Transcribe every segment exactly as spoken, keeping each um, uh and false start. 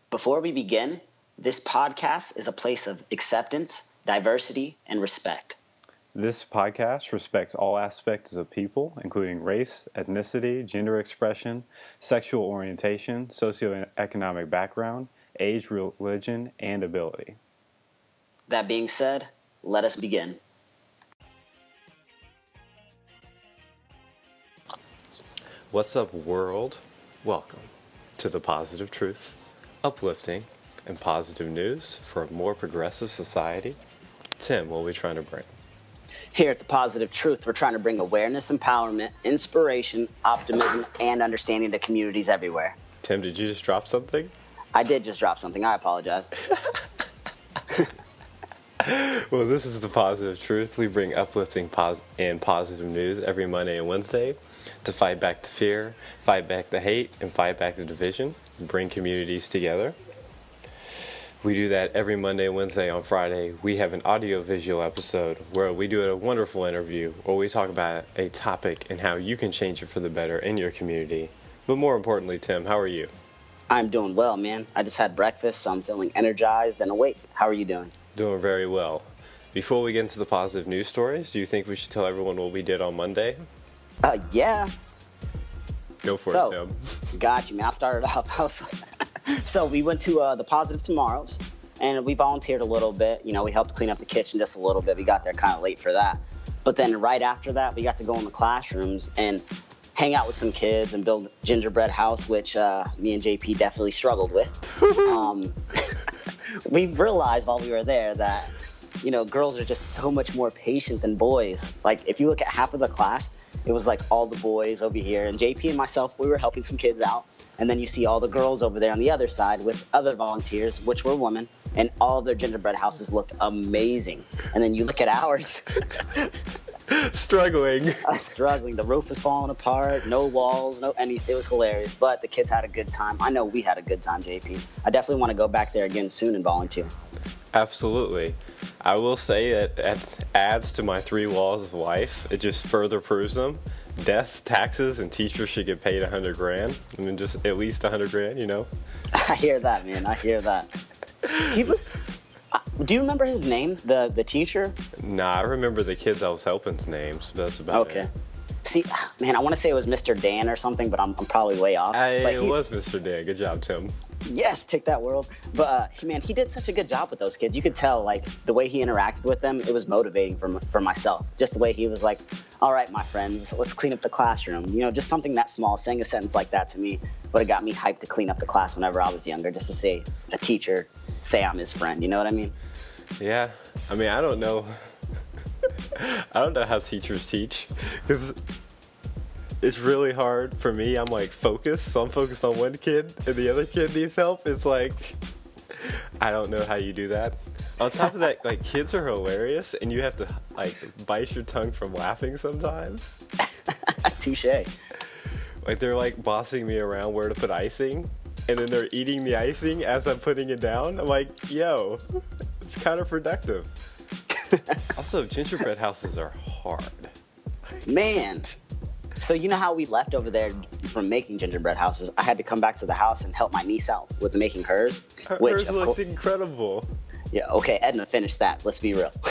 Before we begin, this podcast is a place of acceptance, diversity, and respect. This podcast respects all aspects of people, including race, ethnicity, gender expression, sexual orientation, socioeconomic background, age, religion, and ability. That being said, let us begin. What's up, world? Welcome to The Positive Truth, uplifting and positive news for a more progressive society. Tim, what are we trying to bring? Here at The Positive Truth, we're trying to bring awareness, empowerment, inspiration, optimism, and understanding to communities everywhere. Tim, did you just drop something? I did just drop something. I apologize. Well, this is The Positive Truth. We bring uplifting pos- and positive news every Monday and Wednesday to fight back the fear, fight back the hate, and fight back the division, bring communities together. We do that every Monday and Wednesday. On Friday, we have an audio-visual episode where we do a wonderful interview where we talk about a topic and how you can change it for the better in your community. But more importantly, Tim, how are you? I'm doing well, man. I just had breakfast, so I'm feeling energized and awake. How are you doing? Doing very well. Before we get into the positive news stories, do you think we should tell everyone what we did on Monday? Uh, yeah. Go for so, it, Tim. Got you, man. I started off. I was like, so we went to uh, the Positive Tomorrows, and we volunteered a little bit. You know, we helped clean up the kitchen just a little bit. We got there kind of late for that. But then right after that, we got to go in the classrooms and hang out with some kids and build gingerbread house, which uh, me and J P definitely struggled with. um, we realized while we were there that, you know, girls are just so much more patient than boys. Like, if you look at half of the class, it was like all the boys over here, and J P and myself, we were helping some kids out. And then you see all the girls over there on the other side with other volunteers, which were women, and all of their gingerbread houses looked amazing. And then you look at ours. Struggling. Uh, struggling. The roof was falling apart, no walls, no anything. It was hilarious, but the kids had a good time. I know we had a good time, J P. I definitely want to go back there again soon and volunteer. Absolutely. I will say that it adds to my three laws of life. It just further proves them. Death, taxes, and teachers should get paid a hundred grand. I mean, just at least a hundred grand, you know? I hear that, man. I hear that. He was... Do you remember his name, the the teacher? Nah, I remember the kids I was helping's names, but that's about okay. it. See, man, I want to say it was Mister Dan or something, but I'm, I'm probably way off. I, but it he, was Mister Dan. Good job, Tim. Yes, take that, world. But, uh, he, man, he did such a good job with those kids. You could tell, like, the way he interacted with them, it was motivating for, for myself. Just the way he was like, all right, my friends, let's clean up the classroom. You know, just something that small, saying a sentence like that to me would have got me hyped to clean up the class whenever I was younger, just to say a teacher, say I'm his friend. You know what I mean? Yeah. I mean, I don't know. I don't know how teachers teach, because it's really hard for me. I'm like focused, so I'm focused on one kid, and the other kid needs help. It's like, I don't know how you do that. On top of that, like, kids are hilarious, and you have to like bite your tongue from laughing sometimes. Touche. Like, they're like bossing me around where to put icing, and then they're eating the icing as I'm putting it down. I'm like, yo, it's counterproductive. Also, gingerbread houses are hard. Man. So you know how we left over there from making gingerbread houses? I had to come back to the house and help my niece out with making hers. Her, which, hers looked co- incredible. Yeah, okay, Edna finished that. Let's be real.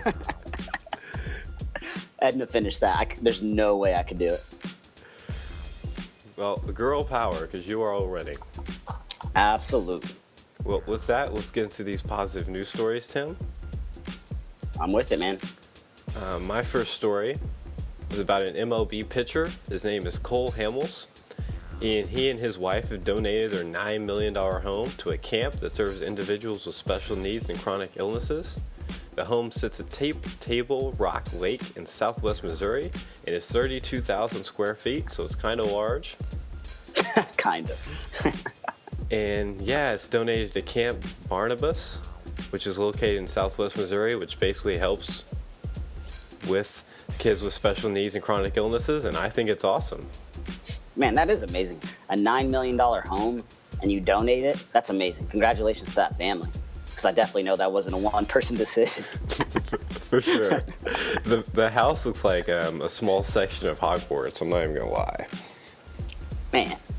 Edna finished that. I, there's no way I could do it. Well, girl power, because you are already. Absolutely. Well, with that, let's get into these positive news stories, Tim. I'm with it, man. Uh, my first story is about an M L B pitcher. His name is Cole Hamels. And he and his wife have donated their nine million dollars home to a camp that serves individuals with special needs and chronic illnesses. The home sits at Ta- Table Rock Lake in southwest Missouri, and is thirty-two thousand square feet, so it's kind of large. Kind of. And yeah, it's donated to Camp Barnabas, which is located in southwest Missouri, which basically helps with kids with special needs and chronic illnesses, and I think it's awesome. Man, that is amazing. A nine million dollars home, and you donate it? That's amazing. Congratulations to that family. Because I definitely know that wasn't a one-person decision. For sure. The the house looks like um, a small section of Hogwarts, I'm not even going to lie. Man,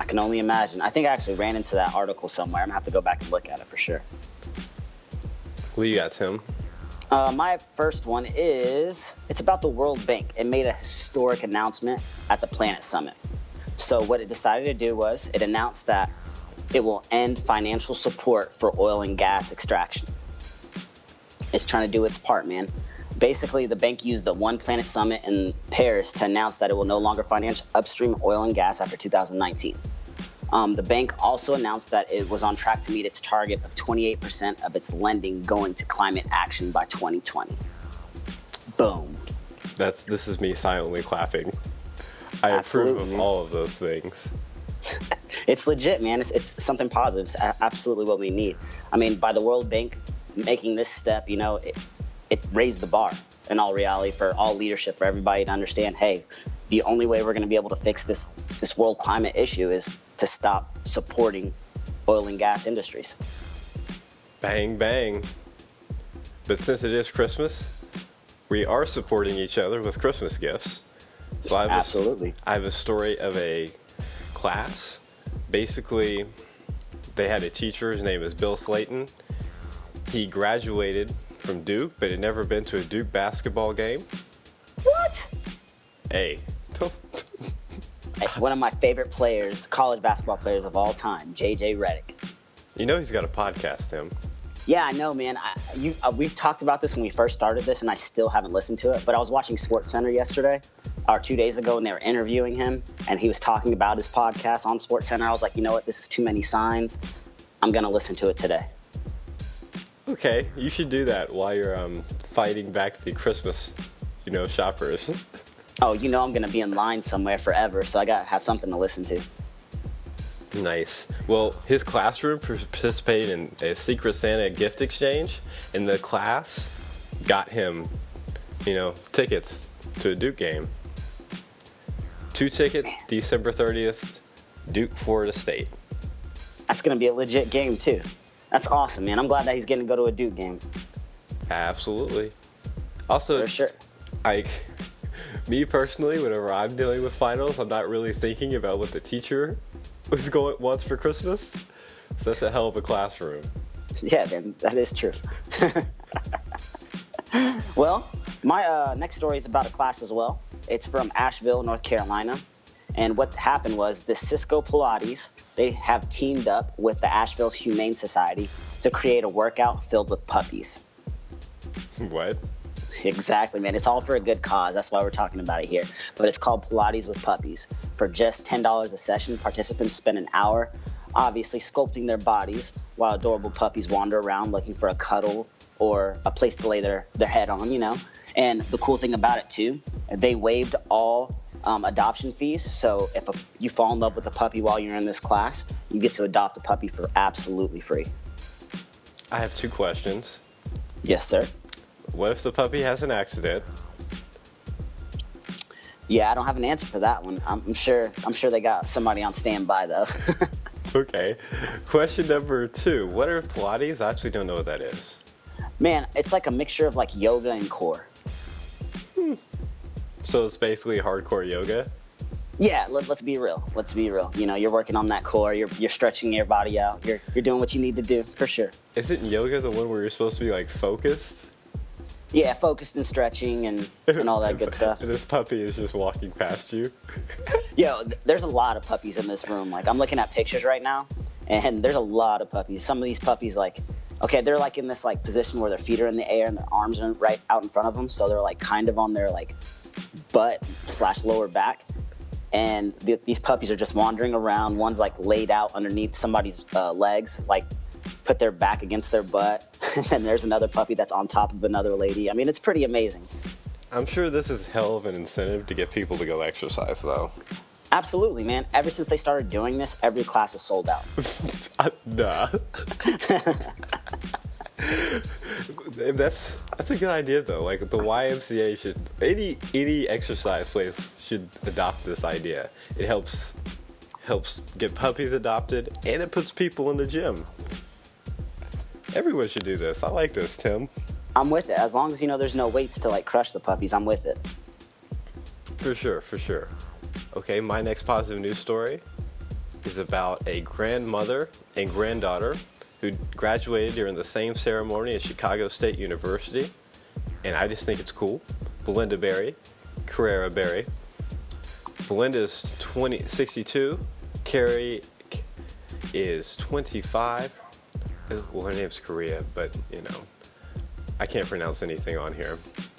I can only imagine. I think I actually ran into that article somewhere. I'm gonna have to go back and look at it for sure. What do you got, Tim? Uh, my first one is, it's about the World Bank. It made a historic announcement at the Planet Summit. So what it decided to do was it announced that it will end financial support for oil and gas extraction. It's trying to do its part, man. Basically, the bank used the One Planet Summit in Paris to announce that it will no longer finance upstream oil and gas after two thousand nineteen. Um, the bank also announced that it was on track to meet its target of twenty-eight percent of its lending going to climate action by twenty twenty. Boom. That's this is me silently clapping. I Absolutely, approve of man. all of those things. It's legit, man. It's, it's something positive. It's a- absolutely what we need. I mean, by the World Bank making this step, you know, it, it raised the bar in all reality for all leadership, for everybody to understand, hey, the only way we're going to be able to fix this this world climate issue is to stop supporting oil and gas industries. Bang, bang. But since it is Christmas, we are supporting each other with Christmas gifts. So I have Absolutely. A, I have a story of a class. Basically, they had a teacher. His name is Bill Slayton. He graduated from Duke, but had never been to a Duke basketball game. What? Hey, don't. Hey, one of my favorite players, college basketball players of all time, J J Redick. You know he's got a podcast, Tim. Yeah, I know, man. I, you, uh, we've talked about this when we first started this, and I still haven't listened to it. But I was watching SportsCenter yesterday, or two days ago, and they were interviewing him, and he was talking about his podcast on SportsCenter. I was like, you know what? This is too many signs. I'm going to listen to it today. Okay, you should do that while you're um, fighting back the Christmas, you know, shoppers. Oh, you know I'm going to be in line somewhere forever, so I got to have something to listen to. Nice. Well, his classroom participated in a Secret Santa gift exchange, and the class got him, you know, tickets to a Duke game. Two tickets, December thirtieth, Duke, Florida State. That's going to be a legit game, too. That's awesome, man. I'm glad that he's getting to go to a Duke game. Absolutely. Also, For it's sure. like, me personally, whenever I'm dealing with finals, I'm not really thinking about what the teacher was going wants for Christmas. So that's a hell of a classroom. Yeah, man, that is true. Well, my uh, next story is about a class as well. It's from Asheville, North Carolina. And what happened was the Cisco Pilates, they have teamed up with the Asheville's Humane Society to create a workout filled with puppies. What? Exactly, man. It's all for a good cause. That's why we're talking about it here. But it's called Pilates with Puppies. For just ten dollars a session, participants spend an hour, obviously sculpting their bodies while adorable puppies wander around looking for a cuddle or a place to lay their, their head on, you know. And the cool thing about it, too, they waived all um, adoption fees. So if a, you fall in love with a puppy while you're in this class, you get to adopt a puppy for absolutely free. I have two questions. Yes, sir. What if the puppy has an accident? Yeah, I don't have an answer for that one. I'm, I'm sure. I'm sure they got somebody on standby though. Okay. Question number two. What are Pilates? I actually don't know what that is. Man, it's like a mixture of like yoga and core. So it's basically hardcore yoga? Yeah, let, let's be real. Let's be real. You know, you're working on that core. You're you're stretching your body out. You're you're doing what you need to do for sure. Isn't yoga the one where you're supposed to be like focused? Yeah, focused and stretching and, and all that good stuff. And this puppy is just walking past you. Yo, th- there's a lot of puppies in this room. Like, I'm looking at pictures right now, and there's a lot of puppies. Some of these puppies, like, okay, they're like in this like position where their feet are in the air and their arms are right out in front of them, so they're like kind of on their like butt slash lower back. And th- these puppies are just wandering around. One's like laid out underneath somebody's uh, legs, like put their back against their butt. And then there's another puppy that's on top of another lady. I mean, it's pretty amazing. I'm sure this is hell of an incentive to get people to go exercise, though. Absolutely, man. Ever since they started doing this, every class is sold out. Nah. that's that's a good idea, though. Like, the Y M C A should, any any exercise place should adopt this idea. It helps helps get puppies adopted, and it puts people in the gym. Everyone should do this. I like this, Tim. I'm with it. As long as, you know, there's no weights to, like, crush the puppies, I'm with it. For sure, for sure. Okay, my next positive news story is about a grandmother and granddaughter who graduated during the same ceremony at Chicago State University. And I just think it's cool. Belinda Berry, Carrera Berry. Belinda is twenty, sixty-two. Carrie is twenty-five. Well, her name's Korea, but, you know, I can't pronounce anything on here.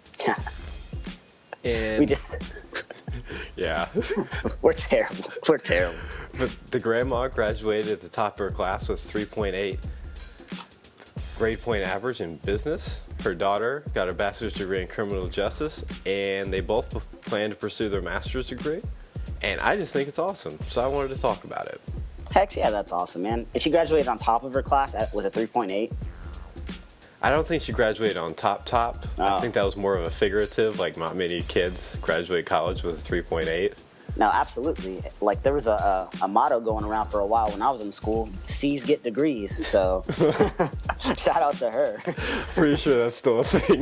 And we just... yeah. We're terrible. We're terrible. But the grandma graduated at the top of her class with three point eight grade point average in business. Her daughter got a bachelor's degree in criminal justice, and they both plan to pursue their master's degree. And I just think it's awesome, so I wanted to talk about it. Heck yeah, that's awesome, man. And she graduated on top of her class at, with a three point eight? I don't think she graduated on top top. Oh. I think that was more of a figurative, like not many kids graduate college with a three point eight. No, absolutely. Like, there was a, a, a motto going around for a while when I was in school, C's get degrees, so shout out to her. Pretty sure that's still a thing.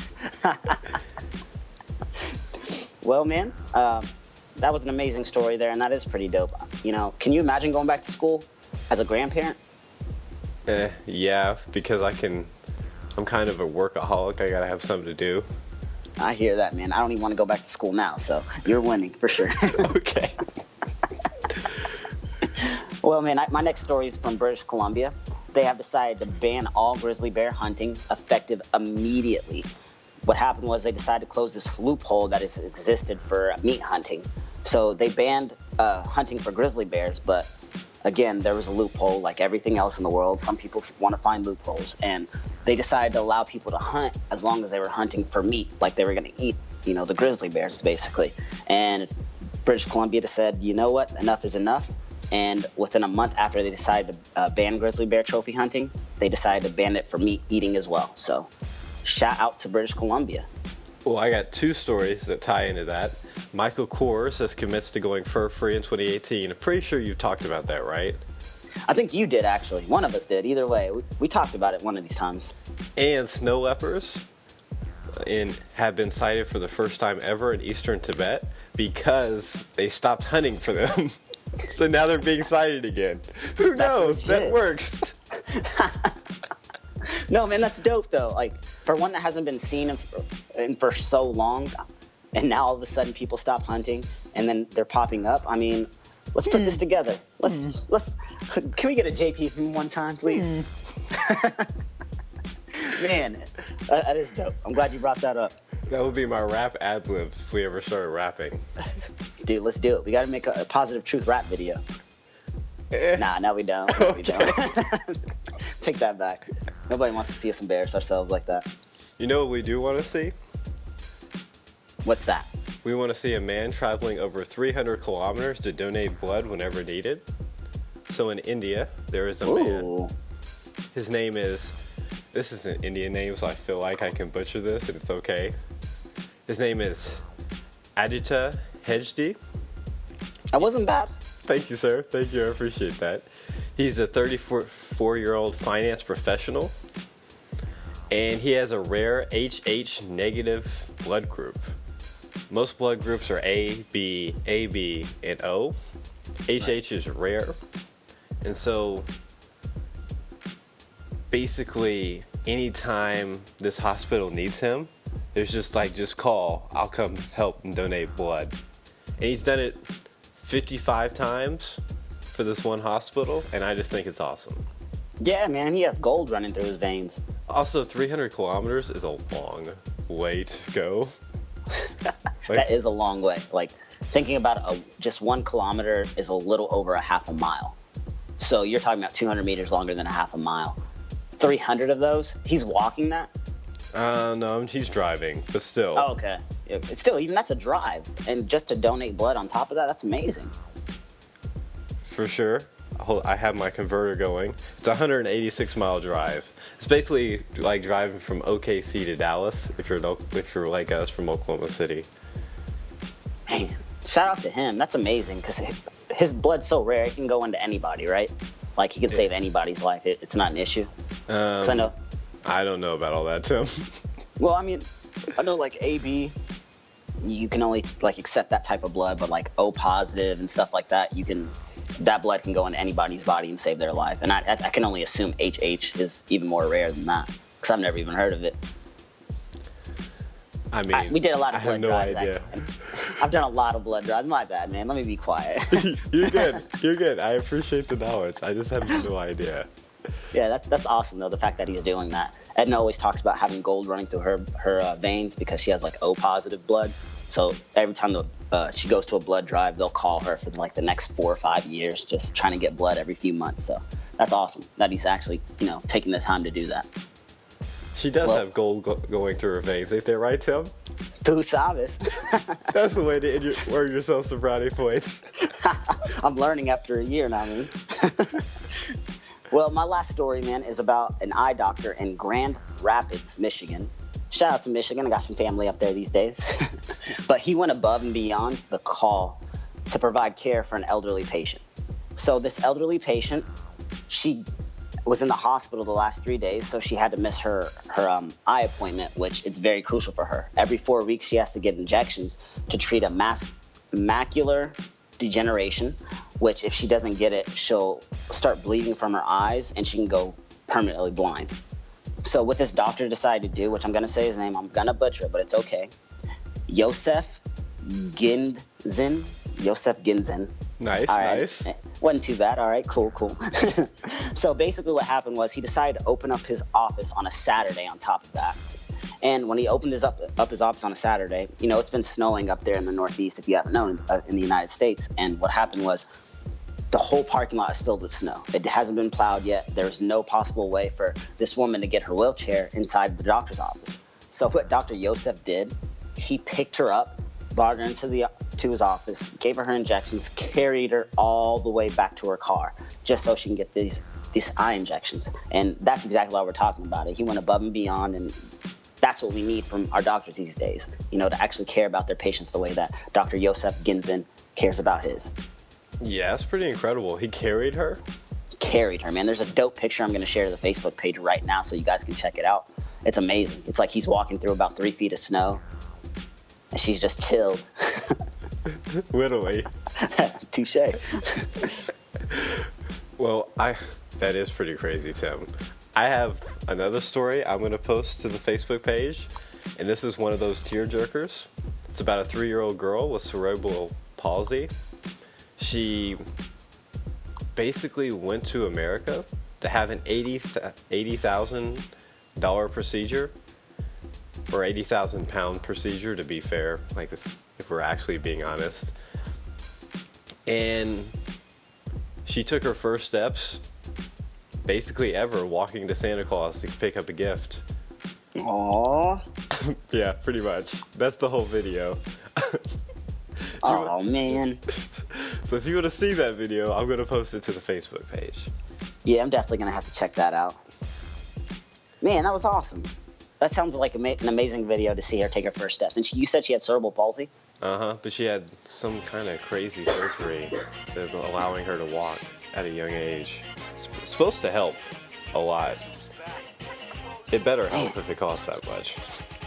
Well, man, um, that was an amazing story there, and that is pretty dope. You know, can you imagine going back to school as a grandparent? Eh, yeah, because I can, I'm kind of a workaholic. I gotta have something to do. I hear that, man. I don't even want to go back to school now, so you're winning for sure. Okay. Well, man, I, my next story is from British Columbia. They have decided to ban all grizzly bear hunting effective immediately. What happened was they decided to close this loophole that has existed for meat hunting. So they banned uh, hunting for grizzly bears, but again, there was a loophole like everything else in the world. Some people want to find loopholes, and they decided to allow people to hunt as long as they were hunting for meat, like they were going to eat, you know, the grizzly bears, basically. And British Columbia said, you know what, enough is enough. And within a month after they decided to uh, ban grizzly bear trophy hunting, they decided to ban it for meat eating as well. So shout out to British Columbia. Well, I got two stories that tie into that. Michael Kors says commits to going fur-free in twenty eighteen. I'm pretty sure you talked about that, right? I think you did, actually. One of us did. Either way, we, we talked about it one of these times. And snow leopards in, have been sighted for the first time ever in eastern Tibet because they stopped hunting for them. So now they're being sighted again. Who knows? That works. No, man, that's dope, though. Like, for one that hasn't been seen in, in for so long, and now all of a sudden people stop hunting, and then they're popping up. I mean, let's put mm. this together. Let's mm. let's. Can we get a J P from one time, please? Mm. Man, that, that is dope. I'm glad you brought that up. That would be my rap ad lib if we ever started rapping. Dude, let's do it. We got to make a, a positive truth rap video. Eh. Nah, no, we don't. No, okay. we don't. Take that back. Nobody wants to see us embarrass ourselves like that. You know what we do want to see? What's that? We want to see a man traveling over three hundred kilometers to donate blood whenever needed. So in India, there is a Ooh. man. His name is, this is an Indian name, so I feel like I can butcher this, and it's okay. His name is Aditya Hegde. That wasn't bad. Thank you, sir. Thank you. I appreciate that. He's a thirty-four-year-old finance professional, and he has a rare H H negative blood group. Most blood groups are A, B, A B, and O. H H is rare, and so basically anytime this hospital needs him, there's just like, just call, I'll come help and donate blood. And he's done it fifty-five times for this one hospital, and I just think it's awesome. Yeah, man, he has gold running through his veins. Also, three hundred kilometers is a long way to go. Like, that is a long way. Like, thinking about a, just one kilometer is a little over a half a mile. So you're talking about two hundred meters longer than a half a mile. three hundred of those, he's walking that? Uh, no, he's driving, but still. Oh, okay. It's still, even that's a drive. And just to donate blood on top of that, that's amazing. For sure. I have my converter going. It's a one hundred eighty-six mile drive. It's basically like driving from O K C to Dallas if you're if you're like us from Oklahoma City. Man, shout out to him. That's amazing because his blood's so rare. It can go into anybody, right? Like, he can yeah. save anybody's life. It, it's not an issue. Um, I know. I don't know about all that, Tim. Well, I mean, I know like A B, you can only like accept that type of blood, but like O positive and stuff like that, you can that blood can go into anybody's body and save their life. And I, I can only assume H H is even more rare than that, because I've never even heard of it. I mean, I, we did a lot of I blood have no drives. idea. I, I've done a lot of blood drives. My bad, man. Let me be quiet. You're good. You're good. I appreciate the knowledge. I just have no idea. Yeah, that's that's awesome though. The fact that he's doing that. Edna always talks about having gold running through her her uh, veins because she has like O positive blood. So every time the, uh, she goes to a blood drive, they'll call her for like the next four or five years, just trying to get blood every few months. So that's awesome that he's actually, you know, taking the time to do that. She does Well- have gold go- going through her veins, ain't that right, Tim? Tu sabes. That's the way to in- earn yourself some brownie points. I'm learning after a year now, I mean. Well, my last story, man, is about an eye doctor in Grand Rapids, Michigan. Shout out to Michigan. I got some family up there these days. But he went above and beyond the call to provide care for an elderly patient. So this elderly patient, she was in the hospital the last three days, so she had to miss her, her um, eye appointment, which it's very crucial for her. Every four weeks, she has to get injections to treat a mas- macular degeneration, which if she doesn't get it, she'll start bleeding from her eyes and she can go permanently blind. So what this doctor decided to do, which I'm going to say his name, I'm going to butcher it, but it's okay. Yosef Ginzin. Yosef Ginzin. Nice, All right. nice. Wasn't too bad. All right, cool, cool. So basically what happened was he decided to open up his office on a Saturday on top of that. And when he opened his up, up his office on a Saturday, you know, it's been snowing up there in the Northeast, if you haven't known, uh, in the United States. And what happened was the whole parking lot is filled with snow. It hasn't been plowed yet. There's no possible way for this woman to get her wheelchair inside the doctor's office. So what Doctor Yosef did, he picked her up, brought her into the to his office, gave her her injections, carried her all the way back to her car, just so she can get these these eye injections. And that's exactly why we're talking about it. He went above and beyond, and that's what we need from our doctors these days, you know, to actually care about their patients the way that Doctor Yosef Ginzin cares about his. Yeah, that's pretty incredible. He carried her? Carried her, man. There's a dope picture I'm going to share to the Facebook page right now so you guys can check it out. It's amazing. It's like he's walking through about three feet of snow, and she's just chilled. Literally. Touche. Well, I that is pretty crazy, Tim. I have another story I'm going to post to the Facebook page, and this is one of those tearjerkers. It's about a three-year-old girl with cerebral palsy. She basically went to America to have an eighty thousand dollars procedure, or eighty thousand pound procedure, to be fair, like if, if we're actually being honest. And she took her first steps, basically ever, walking to Santa Claus to pick up a gift. Aww. Yeah, pretty much. That's the whole video. Oh, man. So if you want to see that video, I'm going to post it to the Facebook page. Yeah, I'm definitely going to have to check that out. Man, that was awesome. That sounds like ama- an amazing video to see her take her first steps. And she, you said she had cerebral palsy? Uh-huh, but she had some kind of crazy surgery that's allowing her to walk at a young age. It's, it's supposed to help a lot. It better help if it costs that much.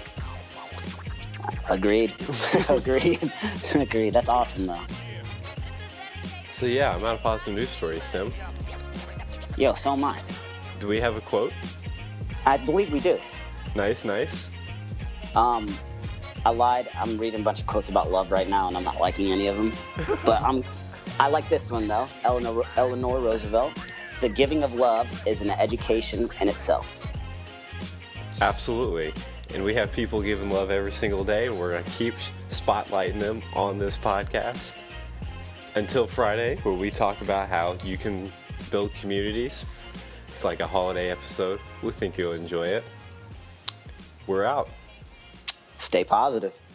Agreed. Agreed. Agreed. That's awesome, though. So yeah, I'm out of positive news stories, Tim. Yo, so am I. Do we have a quote? I believe we do. Nice, nice. Um, I lied. I'm reading a bunch of quotes about love right now, and I'm not liking any of them. But I'm, I like this one, though. Eleanor, Eleanor Roosevelt. The giving of love is an education in itself. Absolutely. And we have people giving love every single day, and we're going to keep spotlighting them on this podcast. Until Friday, where we talk about how you can build communities. It's like a holiday episode. We think you'll enjoy it. We're out. Stay positive.